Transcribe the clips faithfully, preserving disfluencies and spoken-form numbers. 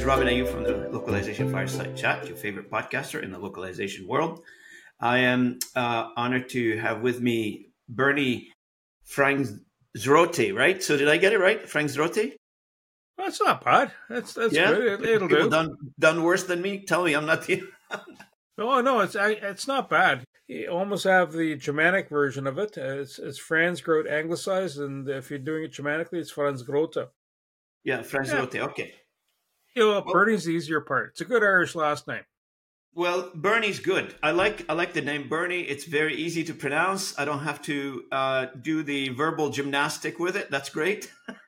is Robin Ayub from the Localization Fireside Chat, your favorite podcaster in the localization world. I am uh, honored to have with me Bernie Frangzrote, right? So did I get it right? Frangzrote? That's not bad. That's that's Yeah? good. It, it'll People do. done done worse than me? Tell me I'm not the... Oh no, it's it's not bad. You almost have the Germanic version of it. Uh, It's it's Franz Grote anglicized, and if you're doing it Germanically, it's Franz Grote. Yeah, Yeah, Frangzrote, okay. you know, Well, Bernie's the easier part. It's a good Irish last name. well, Bernie's good. I like I like the name Bernie. It's very easy to pronounce. I don't have to uh, do the verbal gymnastic with it. That's great.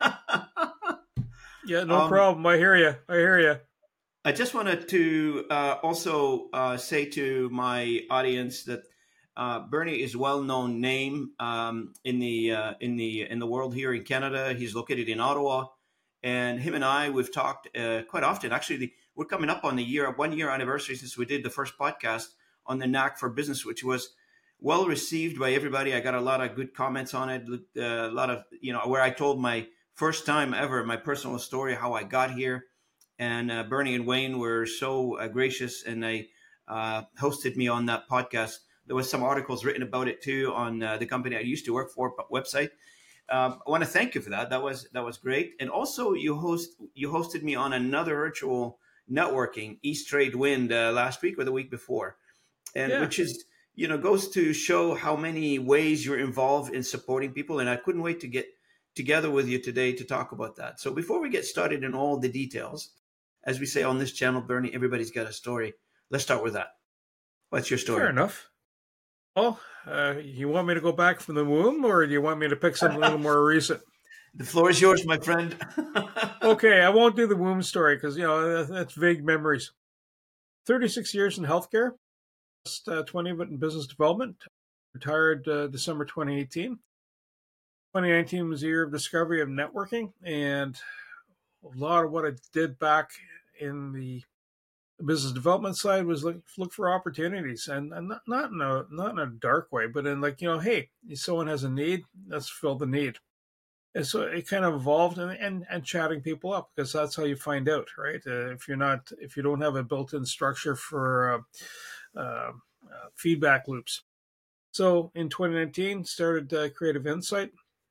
Yeah, no um, problem. I hear you. I hear you. I just wanted to uh, also uh, say to my audience that uh, Bernie is a well-known name um, in the uh, in the in the world here in Canada. He's located in Ottawa, and him and I we've talked uh, quite often. Actually, the, we're coming up on the year one year anniversary since we did the first podcast on the Knack for Business, which was well received by everybody. I got a lot of good comments on it. Uh, a lot of you know where I told my first time ever my personal story how I got here, and uh, Bernie and Wayne were so uh, gracious, and they uh, hosted me on that podcast. There was some articles written about it too on uh, the company I used to work for website. Um, I want to thank you for that. That was that was great. And also, you host you hosted me on another virtual networking, East Trade Wind, uh, last week or the week before, and Yeah, which is you know goes to show how many ways you're involved in supporting people. And I couldn't wait to get together with you today to talk about that. So before we get started in all the details, as we say on this channel, Bernie, everybody's got a story. Let's start with that. What's your fair story? enough. Well, uh, you want me to go back from the womb, or do you want me to pick something a little more recent? The floor is yours, my friend. Okay, I won't do the womb story because you know that's vague memories. thirty-six years in healthcare, just uh, twenty of it in business development. Retired uh, December twenty eighteen. twenty nineteen was the year of discovery of networking, and a lot of what I did back in the business development side was look, look for opportunities, and, and not not in a not in a dark way, but in like you know, hey, someone has a need, let's fill the need. And so it kind of evolved, and and, and chatting people up because that's how you find out, right? Uh, if you're not if you don't have a built-in structure for uh, uh, uh, feedback loops. So in twenty nineteen, started uh, Creative Insight.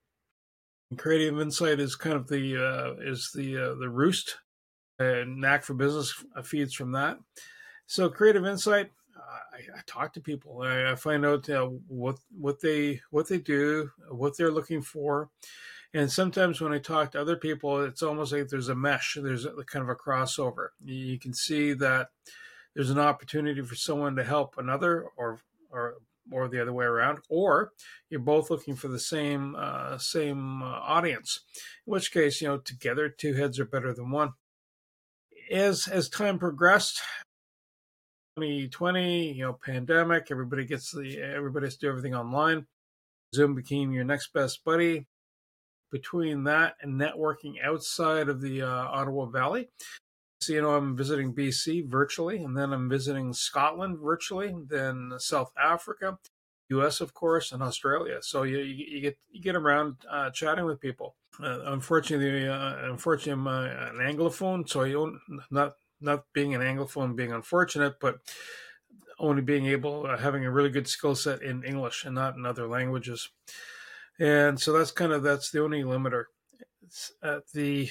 And Creative Insight is kind of the uh, is the uh, the roost, and Knack for Business feeds from that. So Creative Insight, uh, I, I talk to people. I, I find out uh, what what they what they do, what they're looking for, and sometimes when I talk to other people, it's almost like there's a mesh. There's a, kind of a crossover. You can see that there's an opportunity for someone to help another, or or or the other way around, or you're both looking for the same uh, same uh, audience. In which case, you know, together two heads are better than one. As as time progressed, twenty twenty, you know, pandemic, everybody gets the everybody has to do everything online. Zoom became your next best buddy. Between that and networking outside of the uh, Ottawa Valley, so, you know, I'm visiting B C virtually, and then I'm visiting Scotland virtually, then South Africa, U S, of course, and Australia. So you, you, you get you get around uh, chatting with people. Uh, unfortunately, uh, unfortunately, I'm uh, an Anglophone, so I don't not not being an Anglophone being unfortunate, but only being able uh, having a really good skill set in English and not in other languages. And so that's kind of that's the only limiter. It's at the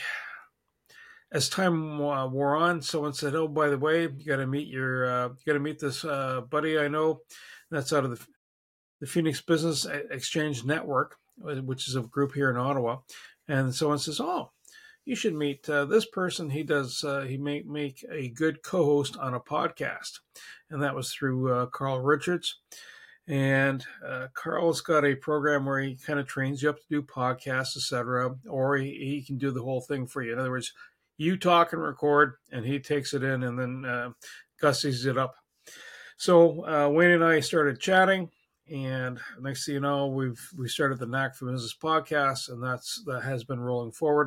as time uh, wore on, someone said, "Oh, by the way, you got to meet your, uh, you got to meet this uh, buddy I know. That's out of the, the Phoenix Business Exchange Network, which is a group here in Ottawa." And someone says, "Oh, you should meet uh, this person. He does, uh, he may make a good co-host on a podcast." And that was through uh, Carl Richards. And uh, Carl's got a program where he kind of trains you up to do podcasts, et cetera, or he, he can do the whole thing for you. In other words, you talk and record, and he takes it in and then uh, gussies it up. So uh, Wayne and I started chatting, and next thing you know, we've we started the Knack for Business podcast, and that's that has been rolling forward.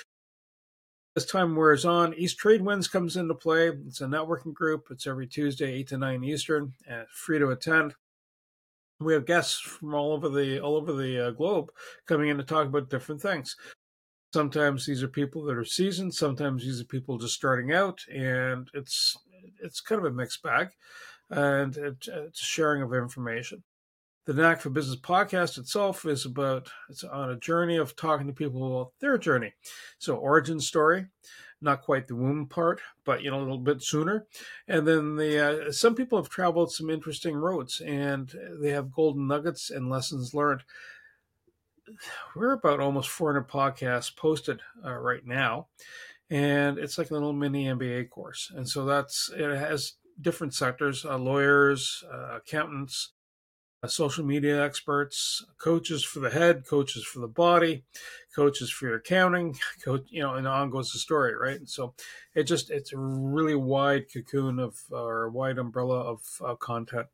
As time wears on, East Trade Winds comes into play. It's a networking group. It's every Tuesday, eight to nine Eastern, and free to attend. We have guests from all over the all over the uh, globe coming in to talk about different things. Sometimes these are people that are seasoned. Sometimes these are people just starting out, and it's it's kind of a mixed bag, and it, it's sharing of information. The Knack for Business podcast itself is about, it's on a journey of talking to people about their journey. So origin story, not quite the womb part, but, you know, a little bit sooner. And then the uh, some people have traveled some interesting roads, and they have golden nuggets and lessons learned. We're about almost four hundred podcasts posted uh, right now, and it's like a little mini M B A course. And so that's, it has different sectors, uh, lawyers, uh, accountants, uh, social media experts, coaches for the head, coaches for the body, coaches for your accounting, coach, you know, and on goes the story, right? And so it just, it's a really wide cocoon of, or wide umbrella of uh, content.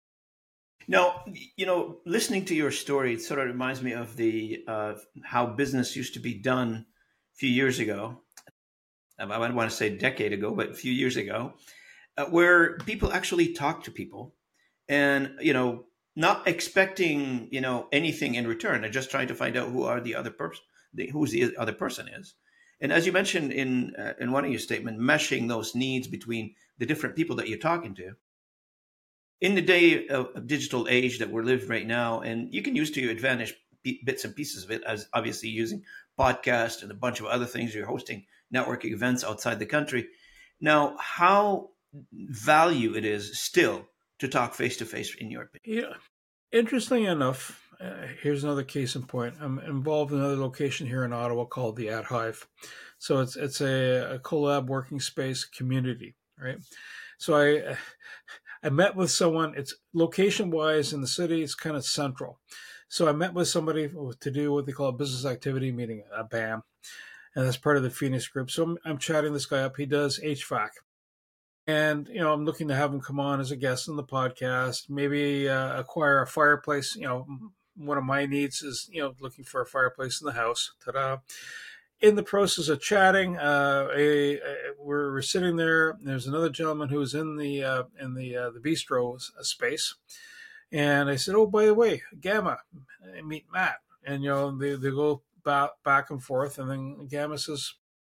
Now, you know, listening to your story, it sort of reminds me of the uh, how business used to be done a few years ago. I don't want to say a decade ago, but a few years ago, uh, where people actually talk to people, and you know, not expecting you know anything in return. They're just trying to find out who are the other person, who's the other person is. And as you mentioned in uh, in one of your statements, meshing those needs between the different people that you're talking to. In the day of digital age that we're living right now, and you can use to your advantage bits and pieces of it, as obviously using podcasts and a bunch of other things. You're hosting networking events outside the country. Now, how value it is still to talk face to face, in your opinion? Yeah. Interestingly enough, uh, here's another case in point. I'm involved in another location here in Ottawa called the Ad Hive. So it's it's a, a collab working space community, right? So I I met with someone. It's location wise in the city. It's kind of central. So I met with somebody to do what they call a business activity meeting, a B A M, and that's part of the Phoenix group. So I'm, I'm chatting this guy up. He does H V A C. And, you know, I'm looking to have him come on as a guest on the podcast, maybe uh, acquire a fireplace. You know, one of my needs is, you know, looking for a fireplace in the house. Ta-da. In the process of chatting, uh, a, a, we're, we're sitting there. And there's another gentleman who was in the uh, in the uh, the bistro space. And I said, oh, by the way, Gamma, I meet Matt. And, you know, they, they go back, back and forth. And then Gamma says,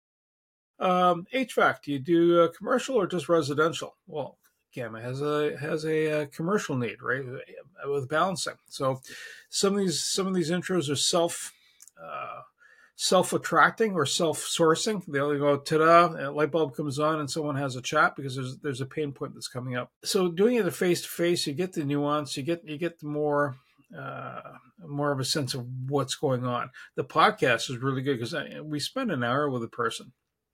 Um, H V A C, do you do uh, commercial or just residential? Well, Gamma has a has a, uh commercial need, right, with balancing. So some of these some of these intros are self uh, self attracting or self sourcing. They only go ta-da, a light bulb comes on, and someone has a chat because there's there's a pain point that's coming up. So doing it face to face, you get the nuance, you get you get the more. Uh, more of a sense of what's going on. The podcast is really good because we spend an hour with a person.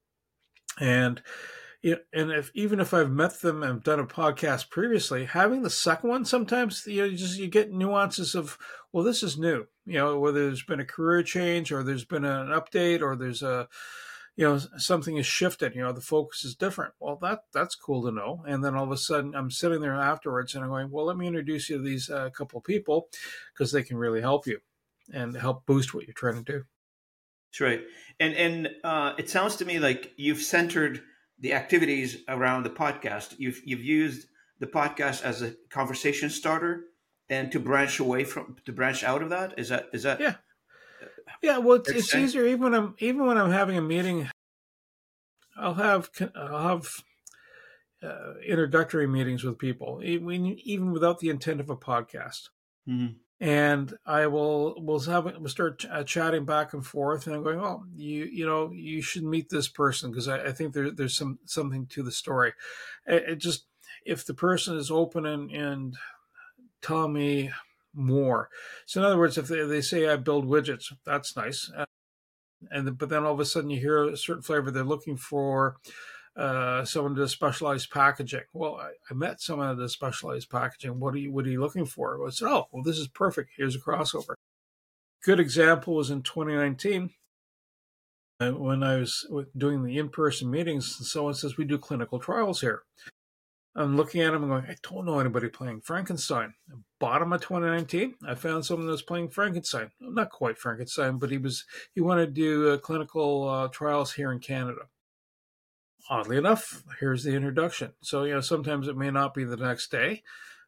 And and if even if I've met them and done a podcast previously, having the second one sometimes you know you just you get nuances of, well, this is new, you know, whether there's been a career change or there's been an update or there's a you know something has shifted, you know, the focus is different. Well, that that's cool to know. And then all of a sudden I'm sitting there afterwards and I'm going, well, let me introduce you to these uh, couple of people because they can really help you and help boost what you're trying to do. That's right. And and uh, it sounds to me like you've centered the activities around the podcast. You've you've used the podcast as a conversation starter, and to branch away from to branch out of that. Is that is that? Yeah. Yeah. Well, it's, it's easier even when I'm even when I'm having a meeting. I'll have I'll have uh, introductory meetings with people, even even without the intent of a podcast. Mm-hmm. And I will will have we'll start ch- uh, chatting back and forth, and I'm going, oh, you you know, you should meet this person because I, I think there, there's some something to the story. It, it just if the person is open and and tell me more. So in other words, if they, they say I build widgets, that's nice, uh, and but then all of a sudden you hear a certain flavor they're looking for. Uh, someone does specialized packaging. Well, I, I met someone that does specialized packaging. What are you What are you looking for? I said, oh, well, this is perfect. Here's a crossover. Good example was in twenty nineteen uh, when I was doing the in-person meetings. Someone says we do clinical trials here. I'm looking at them and going, I don't know anybody playing Frankenstein. Bottom of twenty nineteen, I found someone that was playing Frankenstein. Not quite Frankenstein, but he was he wanted to do uh, clinical uh, trials here in Canada. Oddly enough, here's the introduction. So, you know, sometimes it may not be the next day,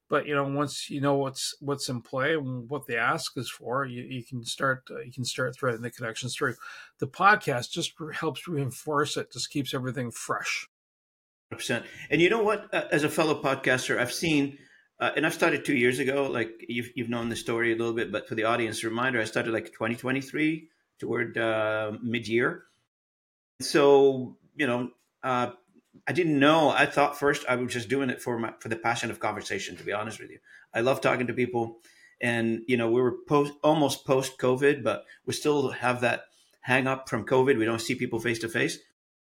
But you know, once you know what's what's in play and what the ask is for, you, you can start uh, you can start threading the connections through. The podcast just helps reinforce it, just keeps everything fresh. one hundred percent. And you know what? Uh, as a fellow podcaster, I've seen, uh, and I've started two years ago. Like you've you've known the story a little bit, but for the audience, a reminder: I started like twenty twenty-three toward uh, mid year. So you know, uh, I didn't know. I thought first I was just doing it for my for the passion of conversation. To be honest with you, I love talking to people, and you know, we were post almost post COVID, but we still have that hang up from COVID. We don't see people face to face.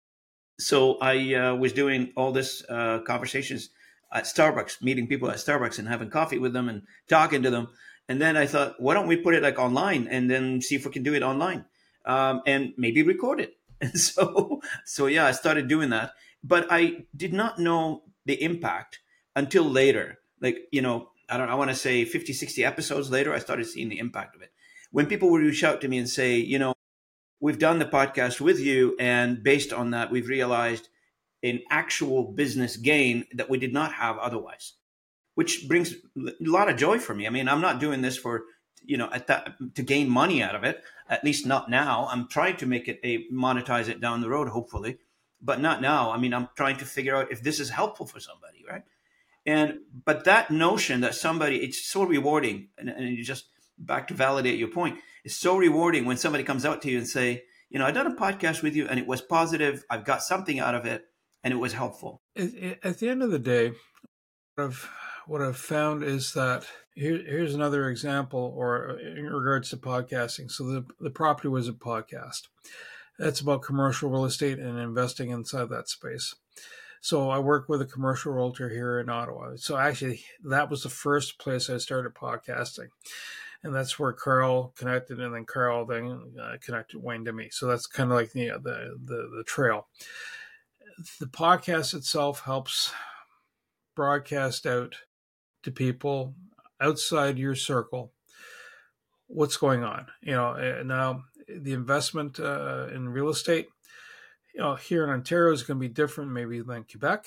So I uh, was doing all this uh, conversations at Starbucks, meeting people at Starbucks and having coffee with them and talking to them. And then I thought, why don't we put it like online and then see if we can do it online, um, and maybe record it. And so, so yeah, I started doing that, but I did not know the impact until later. Like, you know, I don't, I want to say fifty, sixty episodes later, I started seeing the impact of it. When people would reach out to me and say, you know, we've done the podcast with you, and based on that, we've realized an actual business gain that we did not have otherwise, which brings a lot of joy for me. I mean, I'm not doing this for, you know, at that, to gain money out of it, at least not now. I'm trying to make it a monetize it down the road, hopefully, but not now. I mean, I'm trying to figure out if this is helpful for somebody, right? And, but that notion that somebody, it's so rewarding, and, and you just back to validate your point, it's so rewarding when somebody comes out to you and say, you know, I done a podcast with you and it was positive. I've got something out of it and it was helpful. At the end of the day, what I've, what I've found is that here, here's another example, or in regards to podcasting. So the, the Property Wizard podcast, that's about commercial real estate and investing inside that space. So I work with a commercial realtor here in Ottawa. So actually, that was the first place I started podcasting. And that's where Carl connected, and then Carl then uh, connected Wayne to me. So that's kind of like the, the the the trail. The podcast itself helps broadcast out to people outside your circle what's going on. You know, now the investment uh, in real estate, you know, here in Ontario is going to be different maybe than Quebec.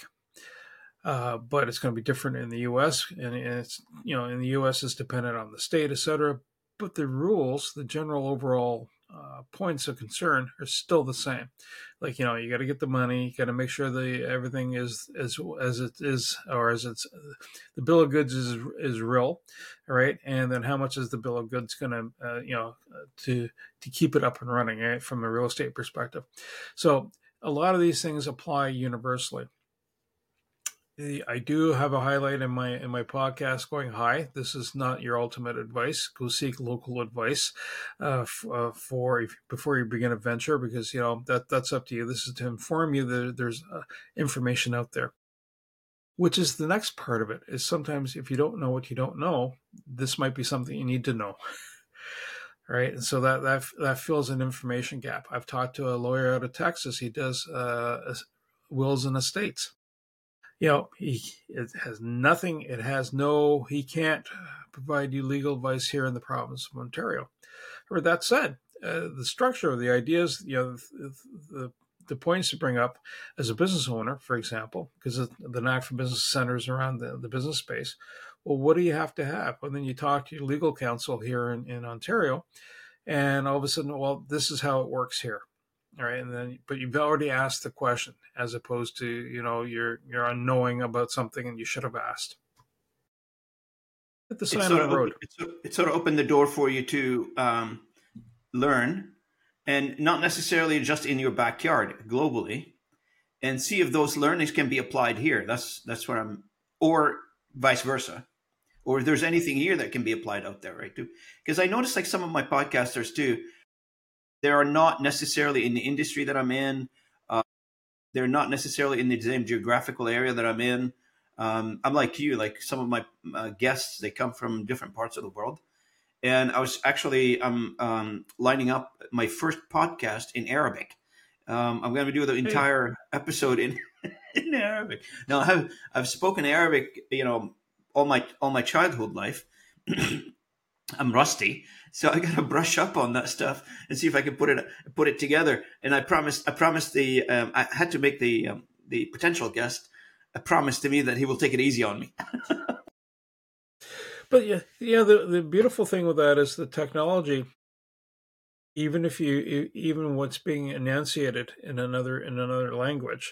Uh, but it's going to be different in the U S, and, and it's, you know, in the U S is dependent on the state, et cetera. But the rules, the general overall uh, points of concern are still the same. Like, you know, you got to get the money, you got to make sure the everything is as as it is, or as it's the bill of goods is is real, all right? And then how much is the bill of goods going to, uh, you know, to to keep it up and running, right, from a real estate perspective. So a lot of these things apply universally. I do have a highlight in my in my podcast going, hi, this is not your ultimate advice. Go seek local advice uh, f- uh, for if, before you begin a venture, because, you know, that that's up to you. This is to inform you that there's uh, information out there, which is the next part of it. Is sometimes if you don't know what you don't know, this might be something you need to know. Right. And so that, that, that fills an information gap. I've talked to a lawyer out of Texas. He does uh, wills and estates. You know, he, it has nothing, it has no, he can't provide you legal advice here in the province of Ontario. Or that said, uh, the structure of the ideas, you know, the, the, the points to bring up as a business owner, for example, because the knack for business centers around the, the business space. Well, what do you have to have? Well, then you talk to your legal counsel here in, in Ontario, and all of a sudden, well, this is how it works here. All right, and then, but you've already asked the question, as opposed to, you know, you're you're unknowing about something and you should have asked. At the side of the road, it sort of, it sort of opened the door for you to um, learn, and not necessarily just in your backyard, globally, and see if those learnings can be applied here. That's that's where I'm, or vice versa, or if there's anything here that can be applied out there, right? Too, because I noticed like some of my podcasters too. They are not necessarily in the industry that I'm in. Uh, they're not necessarily in the same geographical area that I'm in. Um, I'm like you, like some of my uh, guests, they come from different parts of the world. And I was actually um, um, lining up my first podcast in Arabic. Um, I'm going to do the entire episode in, in Arabic. Now, I have, I've spoken Arabic, you know, all my all my childhood life. I'm rusty, so I got to brush up on that stuff and see if I can put it put it together. And I promised, I promised the, um, I had to make the um, the potential guest a promise to me that he will take it easy on me. But yeah, yeah. The the beautiful thing with that is the technology. Even if you e- even what's being enunciated in another in another language,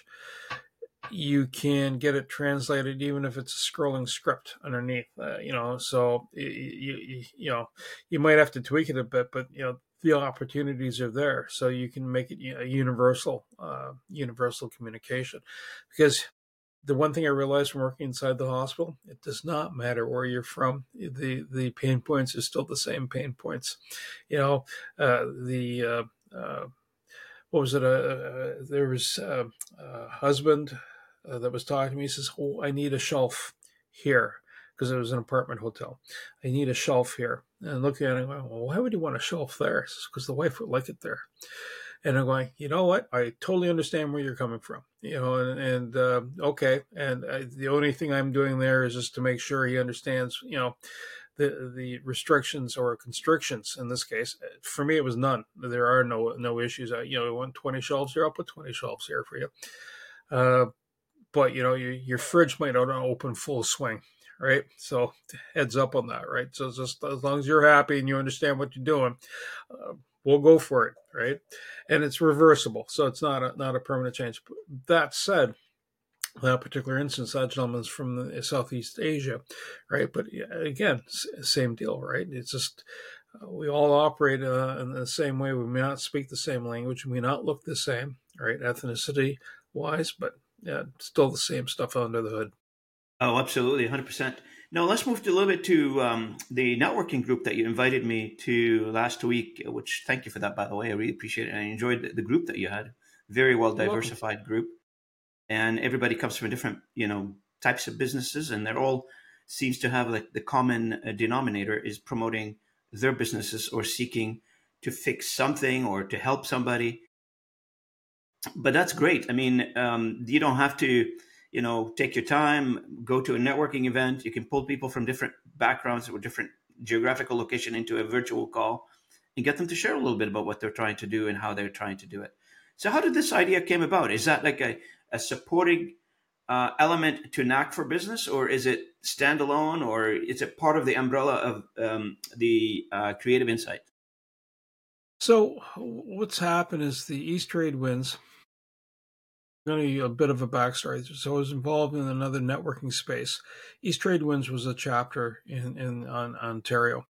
you can get it translated even if it's a scrolling script underneath. Uh, you know, so you, you you know you might have to tweak it a bit, but you know the opportunities are there, so you can make it a universal uh, universal communication. Because the one thing I realized from working inside the hospital, it does not matter where you're from. The the pain points are still the same pain points. You know, uh, the uh, uh, what was it? Uh, uh, there was uh, a husband uh, that was talking to me. He says, "Oh, I need a shelf here." Because it was an apartment hotel. I need a shelf here. And looking at it, well, why would you want a shelf there? Because the wife would like it there. And I'm going, you know what? I totally understand where you're coming from. You know, and, and uh, okay. And I, the only thing I'm doing there is just to make sure he understands, you know, the the restrictions or constrictions in this case. For me, it was none. There are no no issues. I, you know, I want twenty shelves here. I'll put twenty shelves here for you. Uh, but you know, your your fridge might not open full swing, right? So heads up on that, right? So just as long as you're happy and you understand what you're doing, uh, we'll go for it, right? And it's reversible, so it's not a not a permanent change. That said, that particular instance, that gentleman's from the Southeast Asia, right? But again, same deal, right? It's just uh, we all operate uh, in the same way. We may not speak the same language, we may not look the same, right? Ethnicity wise, but yeah, still the same stuff under the hood. Oh, absolutely, one hundred percent. Now, let's move to a little bit to um, the networking group that you invited me to last week, which thank you for that, by the way. I really appreciate it. I enjoyed the, the group that you had. Very well You're welcome. diversified group. And everybody comes from different, you know, types of businesses, and they're all seems to have like the common uh, denominator is promoting their businesses or seeking to fix something or to help somebody. But that's great. I mean, um, you don't have to, you know, take your time, go to a networking event. You can pull people from different backgrounds or different geographical location into a virtual call and get them to share a little bit about what they're trying to do and how they're trying to do it. So, how did this idea came about? Is that like a, a supporting uh, element to Knack for Business, or is it standalone, or is it part of the umbrella of um, the uh, Creative Insight? So what's happened is the East Trade wins. I'm going to give you a bit of a backstory. So I was involved in another networking space. East Trade Winds was a chapter in, in on Ontario.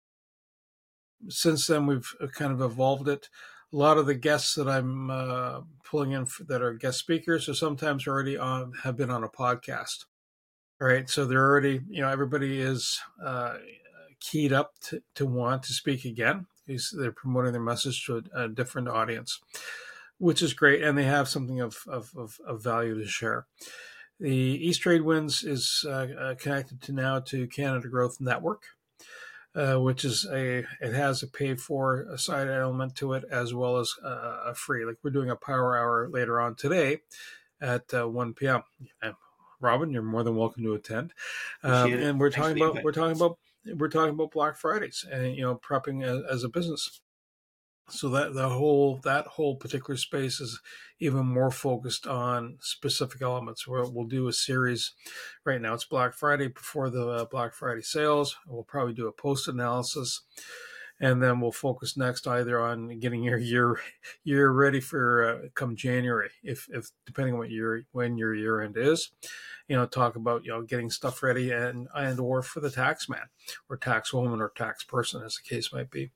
Since then, we've kind of evolved it. A lot of the guests that I'm uh, pulling in for, that are guest speakers, or sometimes already on, have been on a podcast. All right, so they're already, you know, everybody is uh, keyed up to, to want to speak again. They're promoting their message to a, a different audience, which is great, and they have something of, of, of, of value to share. The East Trade Winds is uh, uh, connected to now to Canada Growth Network, uh, which is a it has a paid for a side element to it as well as uh, a free. Like we're doing a power hour later on today at uh, one p.m. And Robin, you're more than welcome to attend. Um, Appreciate it. and we're Thanks for talking the about invite. we're talking about we're talking about Black Fridays and you know prepping as, as a business. So that the whole that whole particular space is even more focused on specific elements. Where we'll do a series. Right now, it's Black Friday before the uh, Black Friday sales. We'll probably do a post analysis, and then we'll focus next either on getting your year year ready for uh, come January, if if depending on what year when your year end is. You know, talk about you know getting stuff ready and and or for the tax man or tax woman or tax person, as the case might be.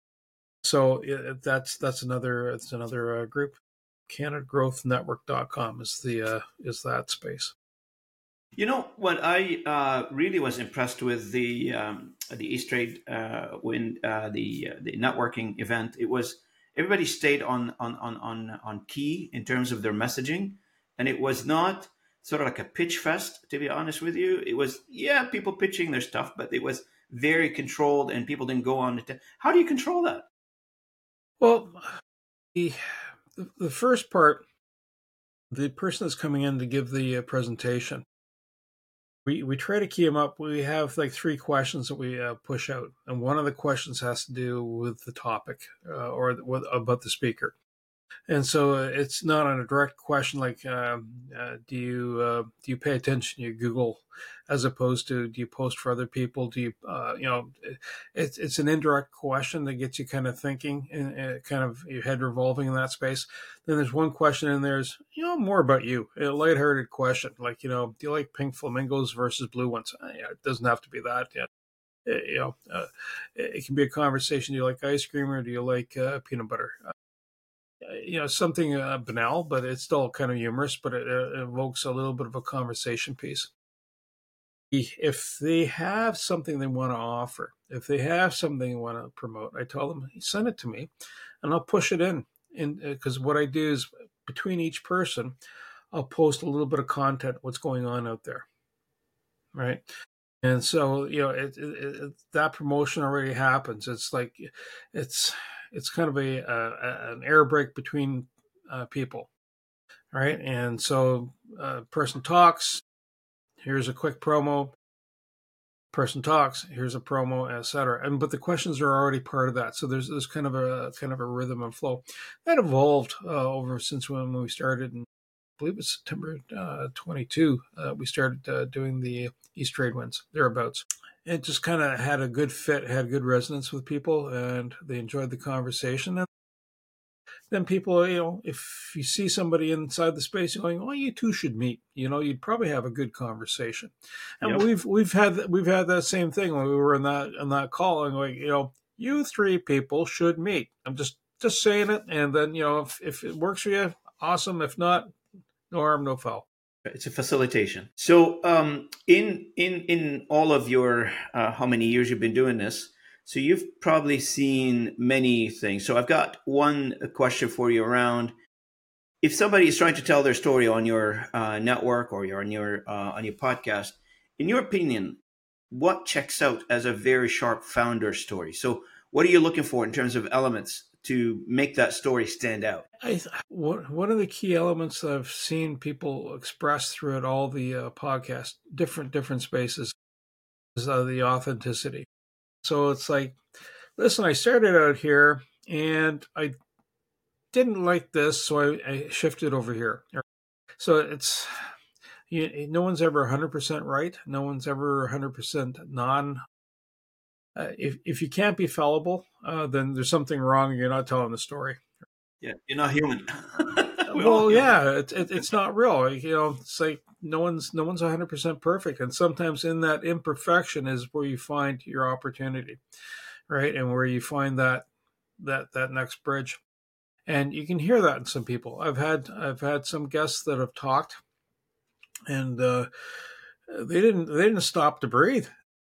So yeah, that's that's another it's another uh, group. Canada Growth Network dot com is the uh, is that space. You know what I uh, really was impressed with the um, the East Trade uh, when uh, the uh, the networking event. It was everybody stayed on on on on on key in terms of their messaging, and it was not sort of like a pitch fest. To be honest with you, it was yeah people pitching their stuff, but it was very controlled, and people didn't go on. To, how do you control that? Well, the the first part, the person that's coming in to give the uh, presentation, we we try to key them up. We have like three questions that we uh, push out, and one of the questions has to do with the topic uh, or with, about the speaker. And so uh, it's not on a direct question like, um, uh, do you uh, do you pay attention to Google, as opposed to do you post for other people? Do you uh, you know, it's it's an indirect question that gets you kind of thinking and, and kind of your head revolving in that space. Then there's one question in there is, you know, more about you, a lighthearted question like, you know, do you like pink flamingos versus blue ones? Uh, yeah, it doesn't have to be that. Yeah. Uh, You know, uh, it can be a conversation. Do you like ice cream or do you like uh, peanut butter? You know, something uh, banal, but it's still kind of humorous, but it, uh, evokes a little bit of a conversation piece. If they have something they want to offer, if they have something they want to promote, I tell them, send it to me and I'll push it in. And because uh, what I do is between each person, I'll post a little bit of content, what's going on out there. Right. And so, you know, it, it, it, that promotion already happens. It's like, it's, it's kind of a, a an air break between uh, people, right? And so, uh, person talks. Here's a quick promo. Person talks. Here's a promo, et cetera. And but the questions are already part of that. So there's there's kind of a kind of a rhythm and flow that evolved uh, over since when we started. In, I believe it's September uh, twenty-second. Uh, we started uh, doing the East Trade Winds thereabouts. It just kind of had a good fit, had good resonance with people, and they enjoyed the conversation. And then people, you know, if you see somebody inside the space going, "Oh, you two should meet," you know, you'd probably have a good conversation. And Yep. we've we've had we've had that same thing when we were in that in that call, and like, you know, you three people should meet. I'm just just saying it, and then you know, if if it works for you, awesome. If not, no harm, no foul. It's a facilitation. So, um, in in in all of your uh, how many years you've been doing this, so you've probably seen many things. So, I've got one question for you around if somebody is trying to tell their story on your uh, network or your on your uh, on your podcast. In your opinion, what checks out as a very sharp founder story? So, what are you looking for in terms of elements to make that story stand out? I, one of the key elements I've seen people express throughout all the uh, podcasts, different different spaces, is uh, the authenticity. So it's like, listen, I started out here and I didn't like this, so I, I shifted over here. So it's you, no one's ever one hundred percent right. No one's ever one hundred percent non. Uh, if if you can't be fallible, uh, then there's something wrong. And you're not telling the story. Yeah, you're not human. We're all Well, human. yeah, it, it, it's not real. You know, it's like no one's no one's one hundred percent perfect, and sometimes in that imperfection is where you find your opportunity, right? And where you find that that that next bridge. And you can hear that in some people. I've had I've had some guests that have talked, and uh, they didn't they didn't stop to breathe,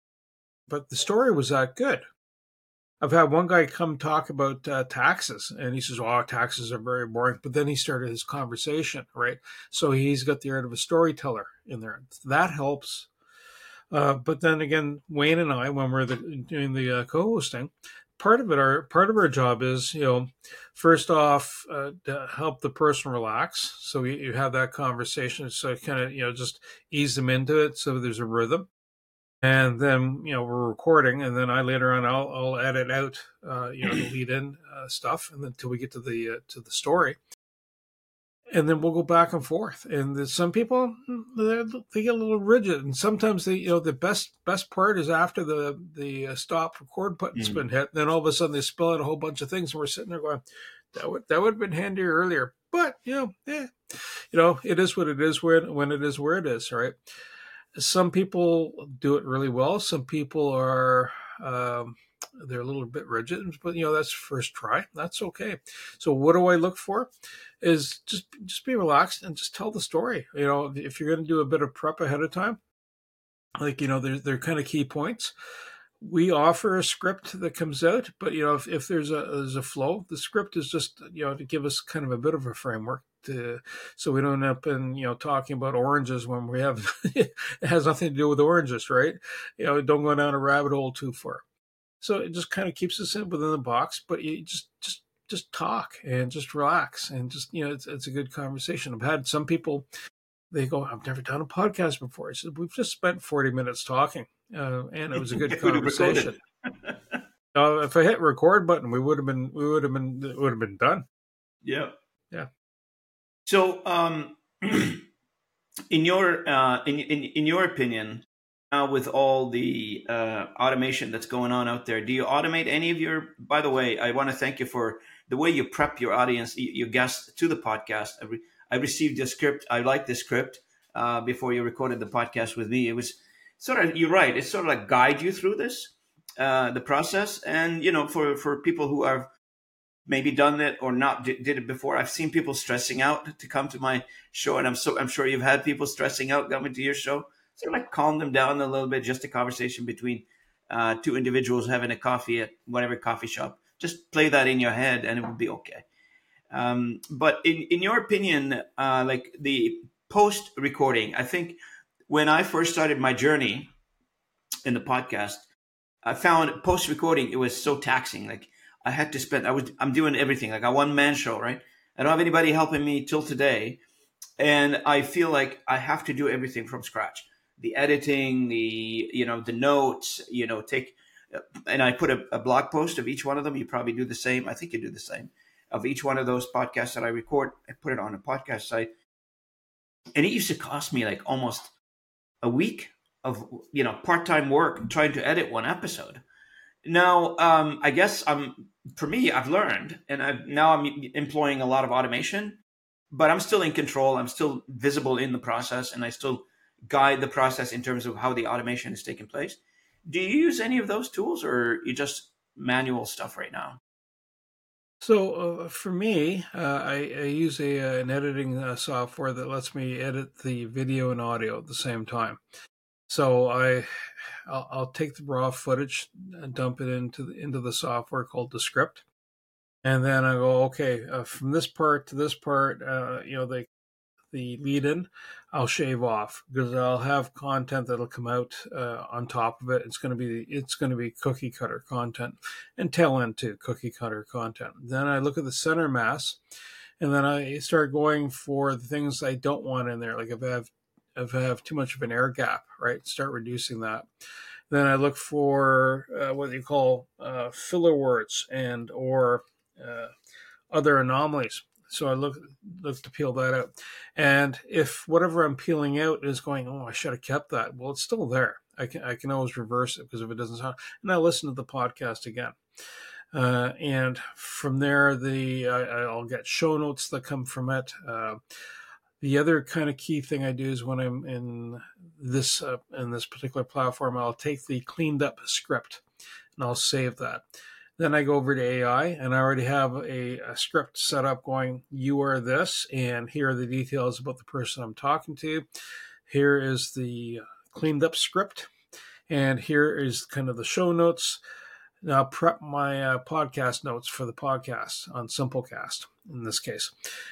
but the story was that good. I've had one guy come talk about uh, taxes, and he says, "Oh, taxes are very boring." But then he started his conversation, right? So he's got the art of a storyteller in there. That helps. Uh, but then again, Wayne and I, when we're the, doing the uh, co-hosting, part of it, our part of our job is, you know, first off, uh, to help the person relax. So you, you have that conversation, so kind of, you know, just ease them into it, so there's a rhythm. And then, you know, we're recording, and then I later on I'll, I'll edit out, uh, you know, the lead in uh, stuff, and then until we get to the uh, to the story, and then we'll go back and forth. And there's some people they get a little rigid, and sometimes they, you know, the best best part is after the the uh, stop record button's mm-hmm. been hit. And then all of a sudden they spill out a whole bunch of things, and we're sitting there going, that would that would have been handier earlier. But you know, yeah, you know, it is what it is when when it is where it is, right? Some people do it really well. Some people are um, they're a little bit rigid, but you know that's first try. That's okay. So what do I look for? Is just just be relaxed and just tell the story. You know, if you're going to do a bit of prep ahead of time, like you know, there there are kind of key points. We offer a script that comes out, but you know, if, if there's a there's a flow, the script is just you know to give us kind of a bit of a framework. To, so we don't end up in, you know, talking about oranges when we have, it has nothing to do with oranges, right? You know, don't go down a rabbit hole too far. So it just kind of keeps us in within the box, but you just, just, just talk and just relax and just, you know, it's, it's a good conversation. I've had some people, they go, I've never done a podcast before. I said, we've just spent forty minutes talking uh, and it was a good conversation. uh, if I hit record button, we would have been, we would have been, it would have been done. Yeah. So, um, in your uh, in, in in your opinion, now with all the uh, automation that's going on out there, do you automate any of your? By the way, I want to thank you for the way you prep your audience, y- your guests to the podcast. I, re- I received the script. I like the script uh, before you recorded the podcast with me. It was sort of, you're right. It's sort of like guide you through this, uh, the process, and you know, for for people who are maybe done it or not did, did it before. I've seen people stressing out to come to my show, and I'm so I'm sure you've had people stressing out coming to your show. So like calm them down a little bit. Just a conversation between uh, two individuals having a coffee at whatever coffee shop. Just play that in your head, and it will be okay. Um, but in in your opinion, uh, like the post recording, I think when I first started my journey in the podcast, I found post recording it was so taxing. Like I had to spend. I was. I'm doing everything like a one man show, right? I don't have anybody helping me till today, and I feel like I have to do everything from scratch. The editing, the you know the notes, you know take, and I put a, a blog post of each one of them. You probably do the same. I think you do the same of each one of those podcasts that I record. I put it on a podcast site, and it used to cost me like almost a week of you know part time work trying to edit one episode. Now, um, I guess I'm for me, I've learned, and I've now I'm employing a lot of automation, but I'm still in control. I'm still visible in the process, and I still guide the process in terms of how the automation is taking place. Do you use any of those tools, or you just manual stuff right now? So uh, for me, uh, I, I use a uh, an editing uh, software that lets me edit the video and audio at the same time. So I I'll, I'll take the raw footage and dump it into the, into the software called Descript, and then I go, okay, uh, from this part to this part, uh, you know, the the lead in, I'll shave off because I'll have content that'll come out uh, on top of it. It's going to be it's going to be cookie cutter content, and tail end too cookie cutter content. Then I look at the center mass, and then I start going for the things I don't want in there. Like if I have if I have too much of an air gap, right, start reducing that. Then I look for uh, what you call uh, filler words and or uh, other anomalies. So I look look to peel that out. And if whatever I'm peeling out is going, oh, I should have kept that. Well, it's still there. I can I can always reverse it because if it doesn't sound, and I listen to the podcast again. Uh, and from there, the I, I'll get show notes that come from it. Uh, the other kind of key thing I do is when I'm in this uh, in this particular platform, I'll take the cleaned up script and I'll save that. Then I go over to A I and I already have a, a script set up going, you are this, and here are the details about the person I'm talking to. Here is the cleaned up script, and here is kind of the show notes. Now prep my uh, podcast notes for the podcast on Simplecast in this case.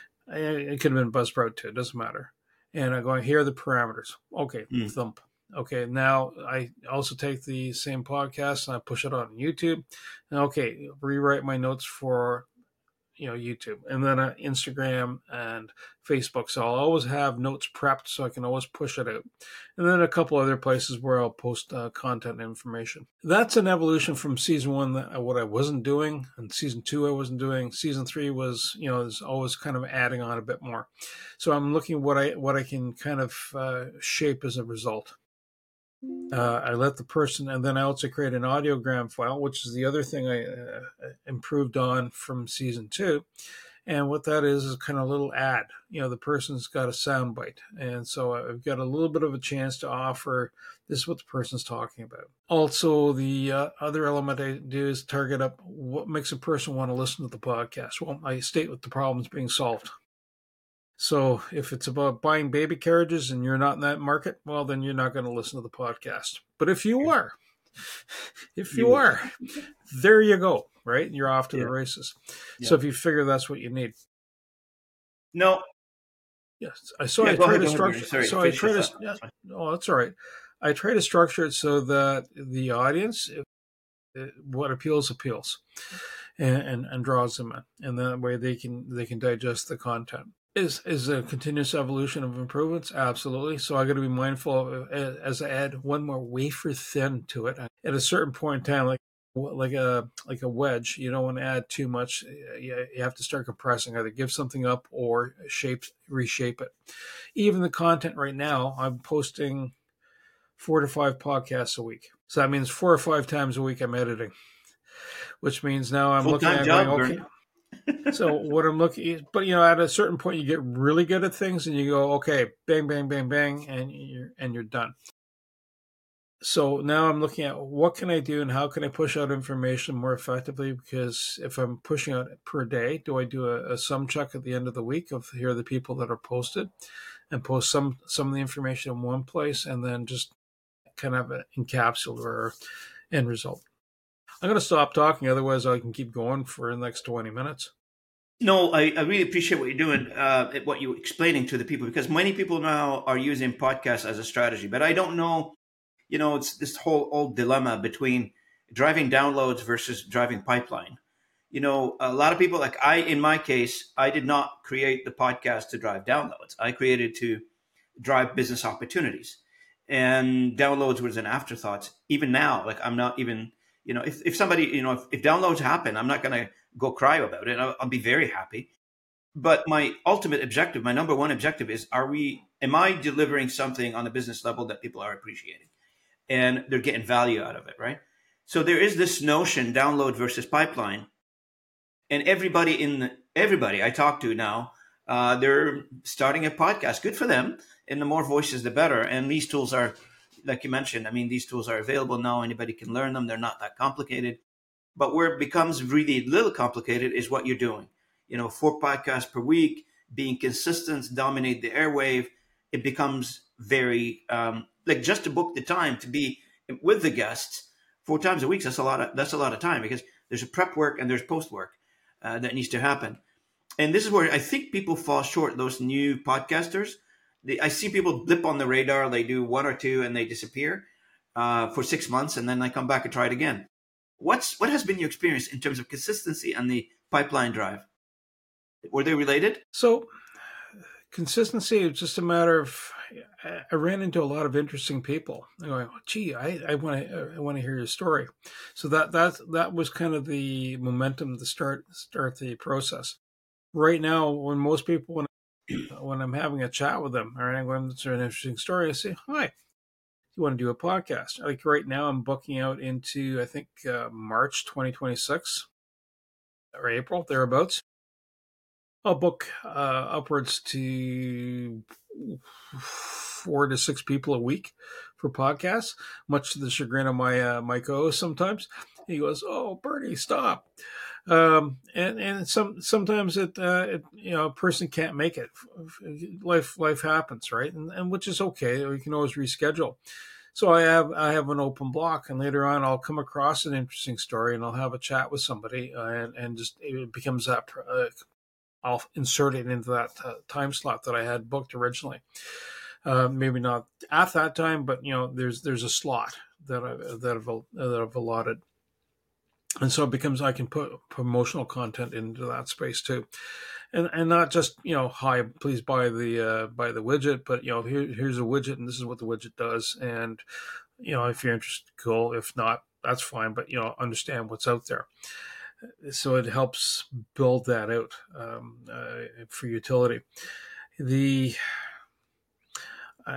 It could have been Buzzsprout too, it doesn't matter. And I'm going, here are the parameters. Okay, mm. thump. Okay, now I also take the same podcast and I push it on YouTube. And okay, rewrite my notes for you know YouTube, and then uh, Instagram and Facebook. So I'll always have notes prepped, so I can always push it out. And then a couple other places where I'll post uh, content information. That's an evolution from season one, that what I wasn't doing, and season two I wasn't doing. Season three was you know is always kind of adding on a bit more. So I'm looking what I what I can kind of uh, shape as a result. Uh, I let the person, and then I also create an audiogram file, which is the other thing I uh, improved on from season two. And what that is is kind of a little ad. You know, the person's got a sound bite. And so I've got a little bit of a chance to offer this is what the person's talking about. Also, the uh, other element I do is target up what makes a person want to listen to the podcast. Well, I state what the problem is being solved. So if it's about buying baby carriages and you're not in that market, well, then you're not going to listen to the podcast. But if you are, if you are, there you go, right? You're off to yeah. the races. Yeah. So if you figure that's what you need. No. Yes. So yeah, I try to structure. Sorry, so I try to. Yeah, oh, that's all right. I try to structure it so that the audience, it, what appeals appeals, and, and and draws them in, and that way they can they can digest the content. Is is a continuous evolution of improvements? Absolutely. So I got to be mindful of, as I add one more wafer thin to it. At a certain point in time, like like a like a wedge. You don't want to add too much. You, you have to start compressing. Either give something up or shape reshape it. Even the content right now, I'm posting four to five podcasts a week. So that means four or five times a week I'm editing, which means now I'm looking Full-time at going, job, okay. Bernie. So what I'm looking, but you know, at a certain point, you get really good at things, and you go, okay, bang, bang, bang, bang, and you're and you're done. So now I'm looking at what can I do and how can I push out information more effectively? Because if I'm pushing out per day, do I do a, a sum check at the end of the week of here are the people that are posted, and post some some of the information in one place, and then just kind of encapsulate or end result. I'm going to stop talking, otherwise I can keep going for the next twenty minutes. No, I, I really appreciate what you're doing, uh, what you're explaining to the people, because many people now are using podcasts as a strategy. But I don't know, you know, it's this whole old dilemma between driving downloads versus driving pipeline. You know, a lot of people, like I, in my case, I did not create the podcast to drive downloads. I created to drive business opportunities, and downloads was an afterthought. Even now, like I'm not even, you know, if, if somebody, you know, if, if downloads happen, I'm not going to go cry about it. I'll, I'll be very happy. But my ultimate objective, my number one objective is, are we, am I delivering something on a business level that people are appreciating and they're getting value out of it, right? So there is this notion, download versus pipeline. And everybody in the, everybody I talk to now, uh, they're starting a podcast. Good for them. And the more voices, the better. And these tools are, like you mentioned, I mean, these tools are available now. Anybody can learn them. They're not that complicated. But where it becomes really a little complicated is what you're doing. You know, four podcasts per week, being consistent, dominate the airwave. It becomes very, um, like just to book the time to be with the guests four times a week. That's a lot of, that's a lot of time, because there's a prep work and there's post work uh, that needs to happen. And this is where I think people fall short, those new podcasters. They, I see people blip on the radar. They do one or two and they disappear uh, for six months and then they come back and try it again. What's what has been your experience in terms of consistency and the pipeline drive? Were they related? So consistency is just a matter of, I ran into a lot of interesting people. I'm going, gee, I want to I want to hear your story. So that that that was kind of the momentum to start start the process. Right now, when most people when when I'm having a chat with them, all right, I'm going to an interesting story, I say, hi, you want to do a podcast? Like right now, I'm booking out into, I think, uh, March twenty twenty-six or April, thereabouts. I'll book uh, upwards to four to six people a week for podcasts, much to the chagrin of my uh, my co-host sometimes. He goes, "Oh, Bernie, stop." Um, and and some sometimes it, uh, it you know a person can't make it. Life life happens, right? And, and which is okay. We can always reschedule. So I have I have an open block, and later on I'll come across an interesting story, and I'll have a chat with somebody, uh, and and just it becomes that. Uh, I'll insert it into that uh, time slot that I had booked originally. Uh, maybe not at that time, but you know, there's there's a slot that I that I've that I've allotted. And so it becomes, I can put promotional content into that space too, and and not just, you know, hi, please buy the uh, buy the widget, but you know, here here's a widget and this is what the widget does, and you know, if you're interested, cool. If not, that's fine. But you know, understand what's out there. So it helps build that out um, uh, for utility. The uh,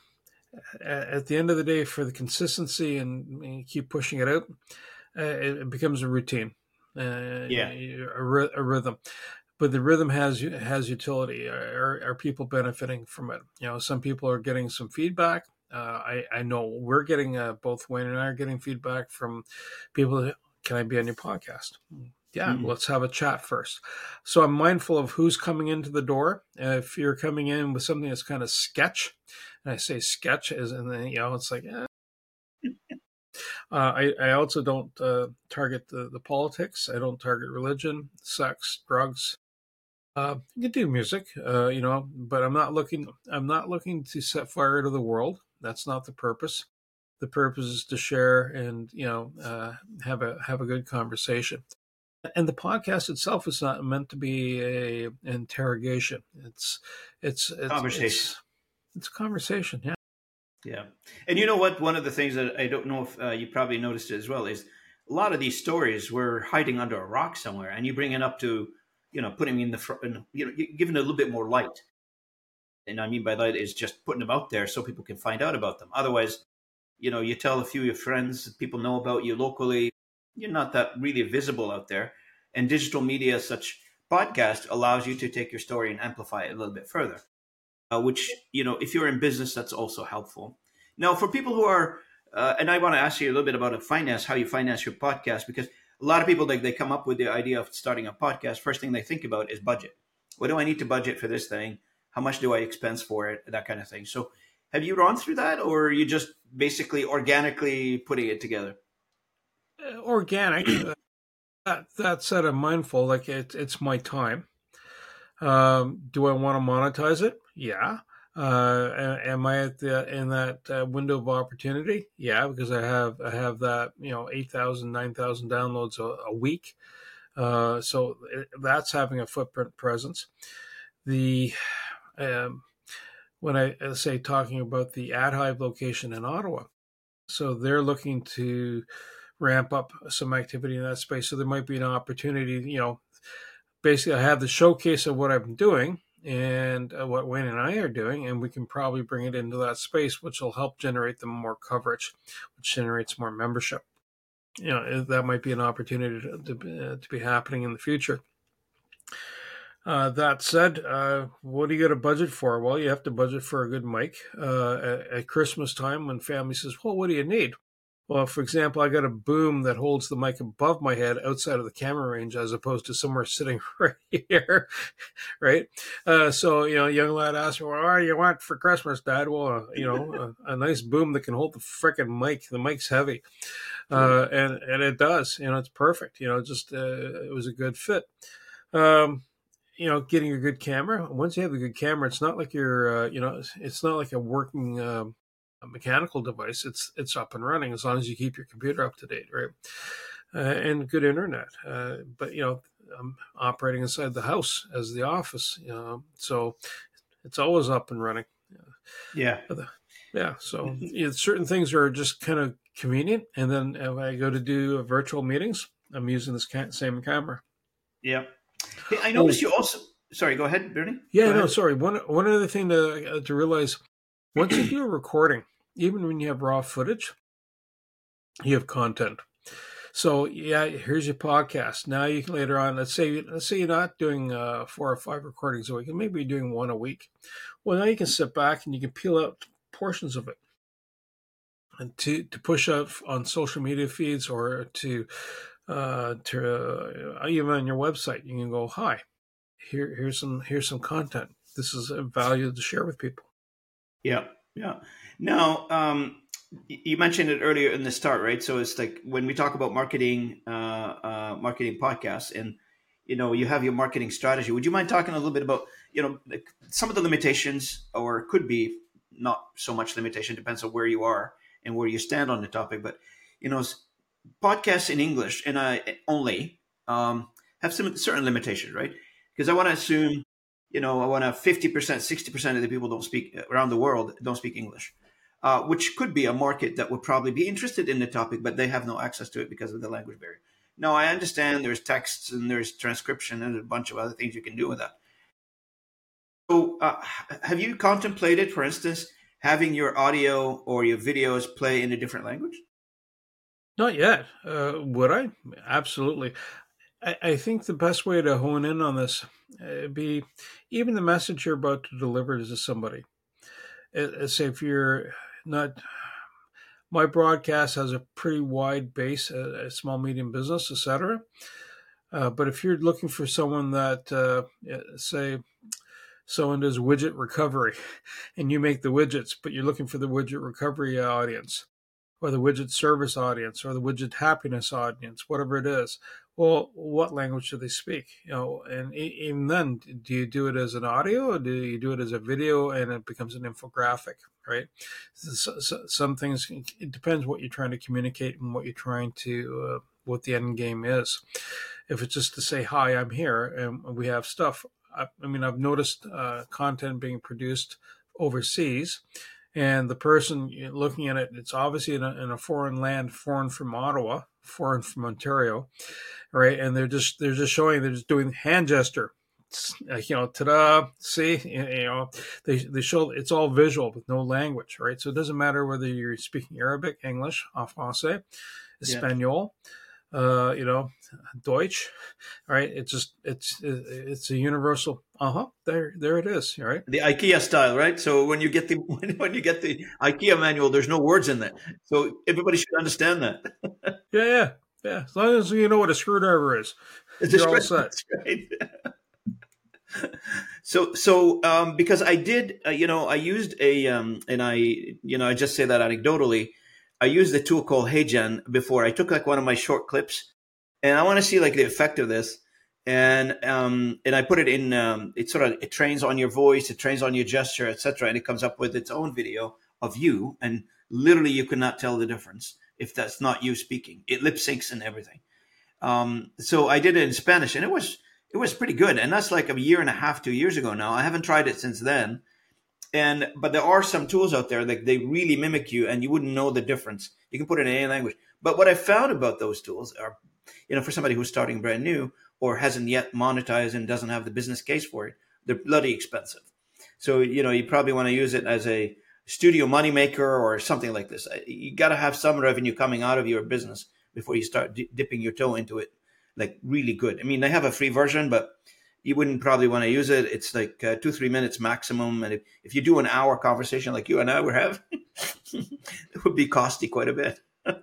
at the end of the day, for the consistency and, and keep pushing it out. Uh, it becomes a routine, uh, Yeah. a, a rhythm. But the rhythm has has utility. Are, are people benefiting from it? You know, some people are getting some feedback. Uh, I I know we're getting uh, both Wayne and I are getting feedback from people. That, can I be on your podcast? Yeah, mm-hmm. Let's have a chat first. So I'm mindful of who's coming into the door. Uh, if you're coming in with something that's kind of sketch, and I say sketch, as and then you know, it's like. Eh, Uh, I, I also don't uh, target the, the politics. I don't target religion, sex, drugs. Uh, you can do music, uh, you know, but I'm not looking. I'm not looking to set fire to the world. That's not the purpose. The purpose is to share and you know uh, have a have a good conversation. And the podcast itself is not meant to be a an interrogation. It's it's it's conversation. It's, it's a conversation. Yeah. Yeah. And you know what? One of the things that I don't know if uh, you probably noticed it as well is a lot of these stories were hiding under a rock somewhere, and you bring it up to, you know, putting in the front, you know, giving it a little bit more light. And I mean by that is just putting them out there so people can find out about them. Otherwise, you know, you tell a few of your friends, people know about you locally, you're not that really visible out there. And digital media, such podcast, allows you to take your story and amplify it a little bit further. Uh, which, you know, if you're in business, that's also helpful. Now, for people who are, uh, and I want to ask you a little bit about a finance, how you finance your podcast, because a lot of people, like, they come up with the idea of starting a podcast. First thing they think about is budget. What do I need to budget for this thing? How much do I expense for it? That kind of thing. So have you gone through that, or are you just basically organically putting it together? Uh, organic. uh, that, that said, I'm mindful, like it, it's my time. Um, do I want to monetize it? Yeah. Uh, am I at the in that uh, window of opportunity? Yeah, because I have I have that, you know, eight thousand, nine thousand downloads a, a week. Uh, so it, that's having a footprint presence. The um, when I uh, say talking about the AdHive location in Ottawa, so they're looking to ramp up some activity in that space. So there might be an opportunity, you know, basically I have the showcase of what I'm doing and uh, what Wayne and I are doing, and we can probably bring it into that space, which will help generate them more coverage, which generates more membership. You know, that might be an opportunity to, to, uh, to be happening in the future. Uh, that said, uh, what do you got to budget for? Well, you have to budget for a good mic. Uh, at, at Christmas time, when family says, well, what do you need? Well, for example, I got a boom that holds the mic above my head outside of the camera range as opposed to somewhere sitting right here, right? Uh, so, you know, a young lad asked me, well, what do you want for Christmas, Dad? Well, uh, you know, a, a nice boom that can hold the frickin' mic. The mic's heavy. Uh, and, and it does. You know, it's perfect. You know, just uh, it was a good fit. Um, you know, getting a good camera. Once you have a good camera, it's not like you're, uh, you know, it's not like a working um, a mechanical device. It's it's up and running as long as you keep your computer up to date, right? Uh, and good internet. Uh, but you know, I'm operating inside the house as the office, you know, so it's always up and running. Yeah, yeah. So you know, certain things are just kind of convenient, and then if I go to do virtual meetings, I'm using this same camera. Yeah. Hey, I noticed oh. you also. Sorry, go ahead, Bernie. Yeah, go no, ahead. sorry. One one other thing to to realize: once you do a recording, even when you have raw footage, you have content. So yeah, here's your podcast. Now you can later on. Let's say let's say you're not doing uh, four or five recordings a week, and maybe you're doing one a week. Well, now you can sit back and you can peel out portions of it, and to to push up on social media feeds or to uh, to uh, even on your website. You can go, hi. Here, here's some here's some content. This is a value to share with people. Yeah, yeah. Now, um, you mentioned it earlier in the start, right? So it's like when we talk about marketing, uh, uh, marketing podcasts, and you know, you have your marketing strategy. Would you mind talking a little bit about, you know, like some of the limitations, or could be not so much limitation, depends on where you are and where you stand on the topic. But you know, podcasts in English and I only um, have some certain limitations, right? Because I want to assume, you know, I want to fifty percent, sixty percent of the people don't speak around the world don't speak English, uh, which could be a market that would probably be interested in the topic, but they have no access to it because of the language barrier. Now, I understand there's texts and there's transcription and a bunch of other things you can do with that. So uh, have you contemplated, for instance, having your audio or your videos play in a different language? Not yet. Uh, would I? Absolutely. I, I think the best way to hone in on this uh, be even the message you're about to deliver to somebody. Uh, say if you're not, my broadcast has a pretty wide base, a, a small, medium business, et cetera. Uh, but if you're looking for someone that, uh, say, someone does widget recovery and you make the widgets, but you're looking for the widget recovery audience or the widget service audience or the widget happiness audience, whatever it is. Well, what language do they speak? You know, and even then, do you do it as an audio or do you do it as a video and it becomes an infographic, right? So, so, some things, it depends what you're trying to communicate and what you're trying to, uh, what the end game is. If it's just to say, hi, I'm here and we have stuff. I, I mean, I've noticed uh, content being produced overseas And the person looking at it, it's obviously in a, in a foreign land, foreign from Ottawa, foreign from Ontario, right? And they're just they're just showing, they're just doing hand gesture, like, you know, ta-da, see, you know, they they show it's all visual with no language, right? So it doesn't matter whether you're speaking Arabic, English, Français, Espanol, yeah. uh, you know, Deutsch, right? It's just it's it's a universal. Uh huh. There there it is. Right. The IKEA style, right? So when you get the when you get the IKEA manual, there's no words in there, so everybody should understand that. yeah, yeah, yeah. As long as you know what a screwdriver is, it's you're all set. That's right. so so um, because I did, uh, you know, I used a um, and I you know I just say that anecdotally. I used a tool called HeyGen before. I took like one of my short clips, and I want to see like the effect of this. And um, and I put it in. Um, it sort of it trains on your voice, it trains on your gesture, et cetera. And it comes up with its own video of you, and literally you cannot tell the difference if that's not you speaking. It lip syncs and everything. Um, so I did it in Spanish, and it was it was pretty good. And that's like a year and a half, two years ago now. I haven't tried it since then. And but there are some tools out there that they really mimic you, and you wouldn't know the difference. You can put it in any language. But what I found about those tools are, you know, for somebody who's starting brand new or hasn't yet monetized and doesn't have the business case for it, they're bloody expensive. So, you know, you probably want to use it as a studio moneymaker or something like this. You got to have some revenue coming out of your business before you start d- dipping your toe into it, like really good. I mean, they have a free version, but you wouldn't probably want to use it. It's like uh, two, three minutes maximum. And if, if you do an hour conversation like you and I would have, it would be costly quite a bit.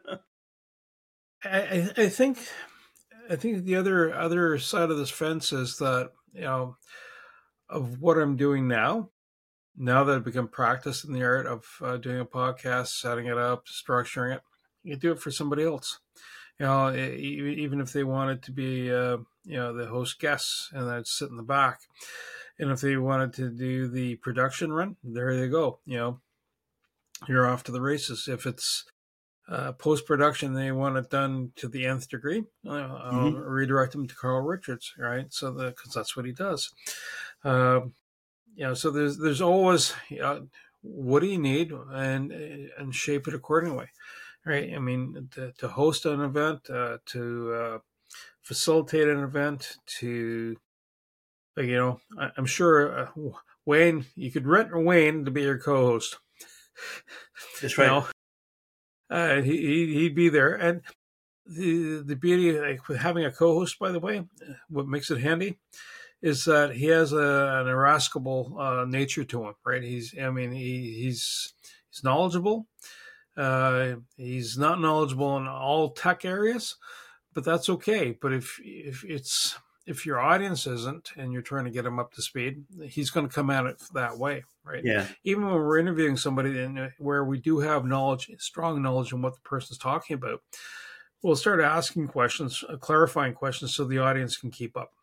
I, I think I think the other other side of this fence is that, you know, of what I'm doing now, now that I've become practiced in the art of uh, doing a podcast, setting it up, structuring it, you do it for somebody else. You know, even if they wanted to be, uh, you know, the host guests and I'd sit in the back. And if they wanted to do the production run, there they go. You know, you're off to the races. If it's uh, post-production, they want it done to the nth degree, I'll mm-hmm. redirect them to Carl Richards, right? So the, because that's what he does. Uh, you know, so there's there's always, you know, what do you need, and and shape it accordingly. Right. I mean, to, to host an event, uh, to uh, facilitate an event, to, you know, I, I'm sure, uh, Wayne, you could rent Wayne to be your co-host. That's right. You know? uh, he, he'd be there. And the the beauty of like, having a co-host, by the way, what makes it handy is that he has a, an irascible uh, nature to him, right? He's, I mean, he, he's he's knowledgeable. Uh, he's not knowledgeable in all tech areas, but that's okay. But if if it's if your audience isn't, and you're trying to get him up to speed, he's going to come at it that way, right? Yeah. Even when we're interviewing somebody in, where we do have knowledge, strong knowledge on what the person's talking about, we'll start asking questions, uh, clarifying questions, so the audience can keep up.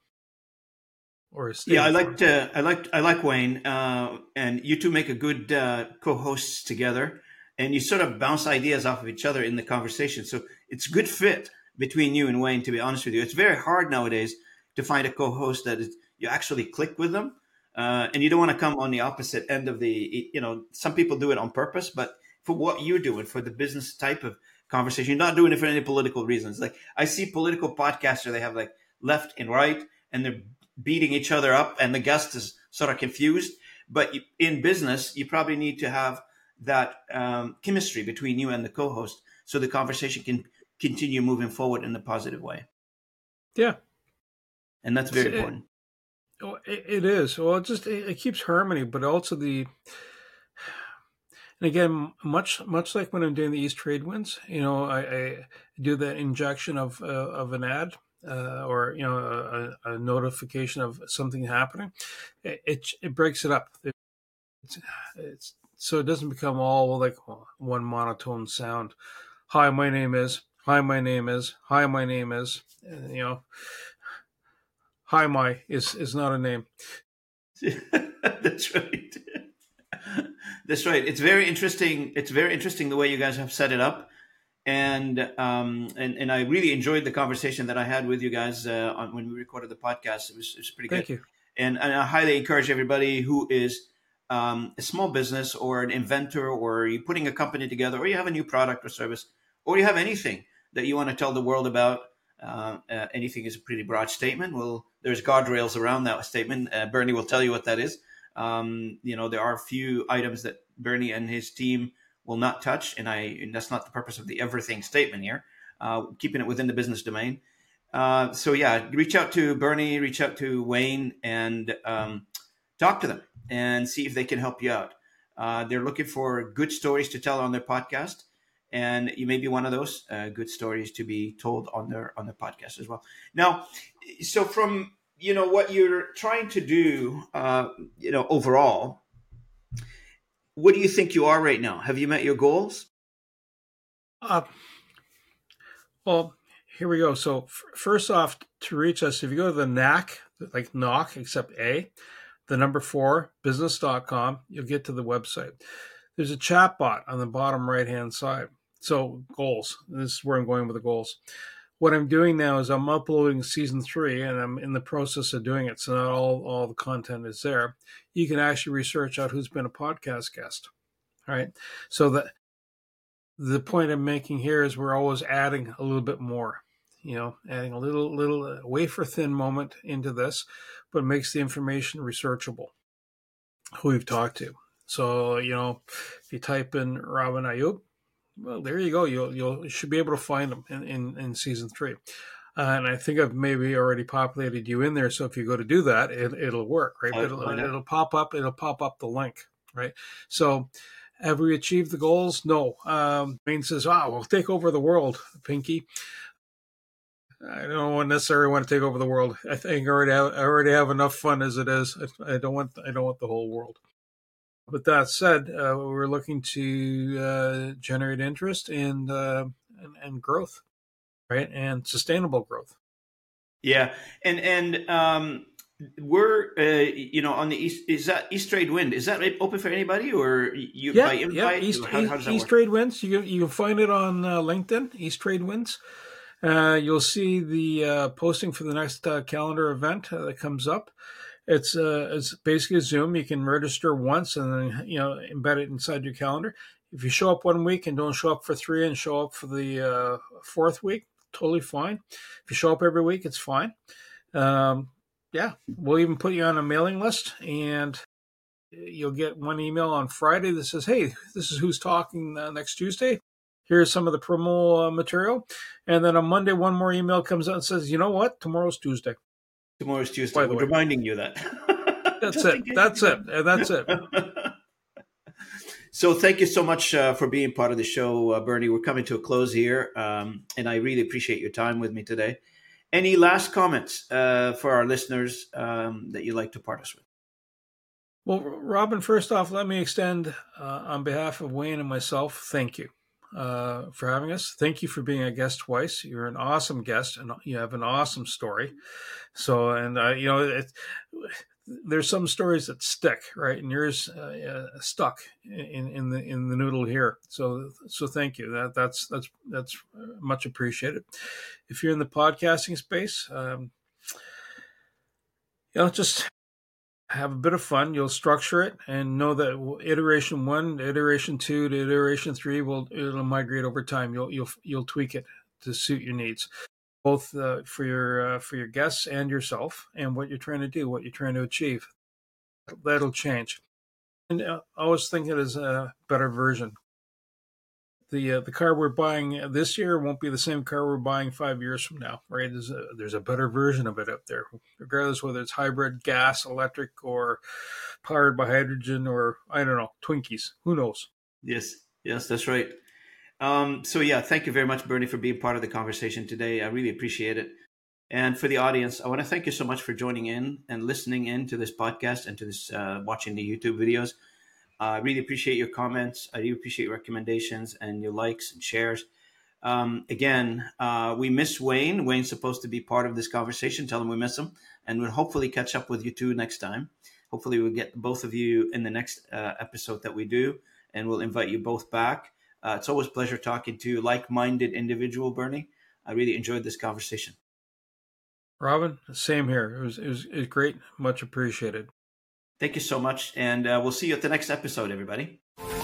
Or yeah, I like to, I like I like Wayne, uh, and you two make a good uh, co-hosts together. And you sort of bounce ideas off of each other in the conversation. So it's a good fit between you and Wayne, to be honest with you. It's very hard nowadays to find a co-host that is, you actually click with them. Uh, and you don't want to come on the opposite end of the, you know, some people do it on purpose, but for what you're doing, for the business type of conversation, you're not doing it for any political reasons. Like I see political podcasts, they have like left and right, and they're beating each other up, and the guest is sort of confused. But in business, you probably need to have that um, chemistry between you and the co-host, so the conversation can continue moving forward in a positive way. Yeah, and that's very it, important. It, it is. Well, it just it, it keeps harmony, but also the. And again, much much like when I'm doing the East Trade Winds, you know, I, I do that injection of uh, of an ad uh, or you know a, a notification of something happening. It it, it breaks it up. It, it's, it's So it doesn't become all like one monotone sound. Hi, my name is. Hi, my name is. Hi, my name is. Uh, you know, hi, my is is not a name. That's right. That's right. It's very interesting. It's very interesting the way you guys have set it up, and um, and and I really enjoyed the conversation that I had with you guys uh, on, when we recorded the podcast. It was it was pretty good. Thank you. And, and I highly encourage everybody who is um, a small business or an inventor, or you're putting a company together, or you have a new product or service, or you have anything that you want to tell the world about, uh, uh, anything is a pretty broad statement. Well, there's guardrails around that statement. Uh, Bernie will tell you what that is. Um, you know, there are a few items that Bernie and his team will not touch, and I and that's not the purpose of the everything statement here. Uh, keeping it within the business domain. Uh, so yeah, reach out to Bernie, reach out to Wayne, and um, talk to them and see if they can help you out. Uh, they're looking for good stories to tell on their podcast, and you may be one of those uh, good stories to be told on their on their podcast as well. Now, so from you know what you're trying to do, uh, you know overall, what do you think you are right now? Have you met your goals? Uh, well, here we go. So f- first off, to reach us, if you go to the N A C, like knock, except A, the number four, business dot com, you'll get to the website. There's a chat bot on the bottom right-hand side. So goals, this is where I'm going with the goals. What I'm doing now is I'm uploading season three, and I'm in the process of doing it. So not all, all the content is there. You can actually research out who's been a podcast guest. All right. So the, the point I'm making here is we're always adding a little bit more, you know, adding a little, little wafer thin moment into this, but makes the information researchable, who we've talked to. So, you know, if you type in Robin Ayoub, well, there you go. You'll, you'll you should be able to find them in, in, in season three. Uh, and I think I've maybe already populated you in there. So if you go to do that, it, it'll work, right? But it'll, it'll pop up. It'll pop up the link, right? So have we achieved the goals? No. Um, Wayne says, "Wow, we'll take over the world, Pinky." I don't necessarily want to take over the world. I think I already have, I already have enough fun as it is. I, I don't want I don't want the whole world. But that said, uh, we're looking to uh, generate interest and, uh, and and growth, right, and sustainable growth. Yeah, and and um, we're uh, you know on the east. Is that East Trade Wind? Is that open for anybody, or you yeah, by invite? Yeah, East, how, how does that East work? Trade Winds. You can, you can find it on uh, LinkedIn. East Trade Winds. Uh, you'll see the uh, posting for the next uh, calendar event uh, that comes up. It's uh, it's basically a Zoom. You can register once and then you know embed it inside your calendar. If you show up one week and don't show up for three and show up for the uh, fourth week, totally fine. If you show up every week, it's fine. Um, yeah, we'll even put you on a mailing list, and you'll get one email on Friday that says, "Hey, this is who's talking uh, next Tuesday. Here's some of the promo uh, material." And then on Monday, one more email comes out and says, "You know what? Tomorrow's Tuesday." Tomorrow's Tuesday. We're reminding you that. That's it. That's it. That's it. So thank you so much uh, for being part of the show, uh, Bernie. We're coming to a close here, um, and I really appreciate your time with me today. Any last comments uh, for our listeners um, that you'd like to part us with? Well, Robin, first off, let me extend uh, on behalf of Wayne and myself, thank you uh, for having us. Thank you for being a guest twice. You're an awesome guest, and you have an awesome story. So, and uh, you know, it, there's some stories that stick, right? And yours uh, uh, stuck in, in the in the noodle here. So, so thank you. That that's that's that's much appreciated. If you're in the podcasting space, um, you know, just have a bit of fun. You'll structure it and know that iteration one, to iteration two, to iteration three will it'll migrate over time. You'll you'll you'll tweak it to suit your needs, both uh, for your uh, for your guests and yourself, and what you're trying to do, what you're trying to achieve. That'll change. And uh, I always think it is a better version. The uh, the car we're buying this year won't be the same car we're buying five years from now, right? There's a, there's a better version of it out there, regardless whether it's hybrid, gas, electric, or powered by hydrogen, or I don't know, Twinkies. Who knows? Yes, yes, that's right. Um, so yeah, thank you very much, Bernie, for being part of the conversation today. I really appreciate it. And for the audience, I want to thank you so much for joining in and listening in to this podcast and to this uh, watching the YouTube videos. I uh, really appreciate your comments. I do appreciate your recommendations and your likes and shares. Um, again, uh, we miss Wayne. Wayne's supposed to be part of this conversation. Tell him we miss him. And we'll hopefully catch up with you two next time. Hopefully we'll get both of you in the next uh, episode that we do. And we'll invite you both back. Uh, it's always a pleasure talking to like-minded individual, Bernie. I really enjoyed this conversation. Robin, same here. It was, it was, it was great. Much appreciated. Thank you so much. And uh, we'll see you at the next episode, everybody.